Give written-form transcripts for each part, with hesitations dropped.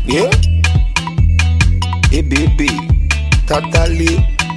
Yeah. Hey baby, Tatali,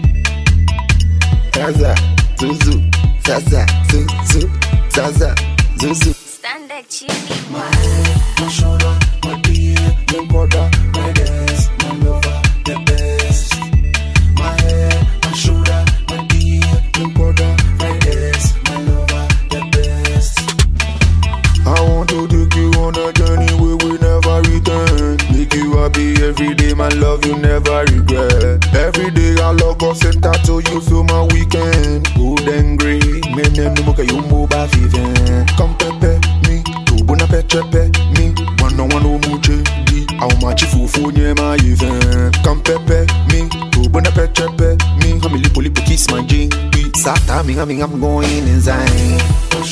Zaza, Zuzu, Zaza, Zuzu, Zaza, Zuzu. Stand up, chini. My head, my shoulder, my dear, your brother, my dance, my lover, the best. My head, my shoulder, my dear, your brother, my dance, my lover, the best. I want to take you on a journey where we never return. Make you happy every day, my love, you never regret. Every day I log off center till you feel my weekend. Good and great, me name no moka you move by viven. Come pepe me, to bona pepe me. One no muche di, how much fufu nye my event. Come pepe me, to bona pepe me. How me lipo kiss my jean. Sata me, I'm going inside.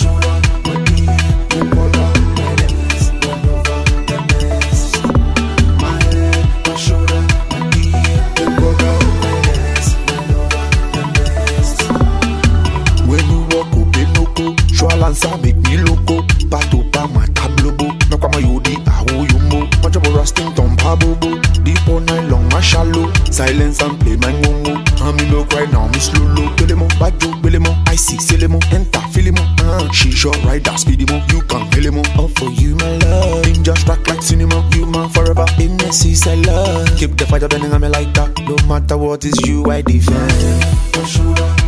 Answer make me loco, pato pa my tablobo. No kwa mayodi awo yumbo. Majobo rasting tom pabobo. Deep all night long my shallow. Silence and play my momo. I'm in look right now, Miss Lulu. Belemo, bajo, belemo. I see selemo, enter filimo. She sure ride that speedy mo. You can feel him. All for you, my love. Ninja track like cinema. You man forever. In the seas I love. Keep the fire burning on me like that. No matter what is you, I defend.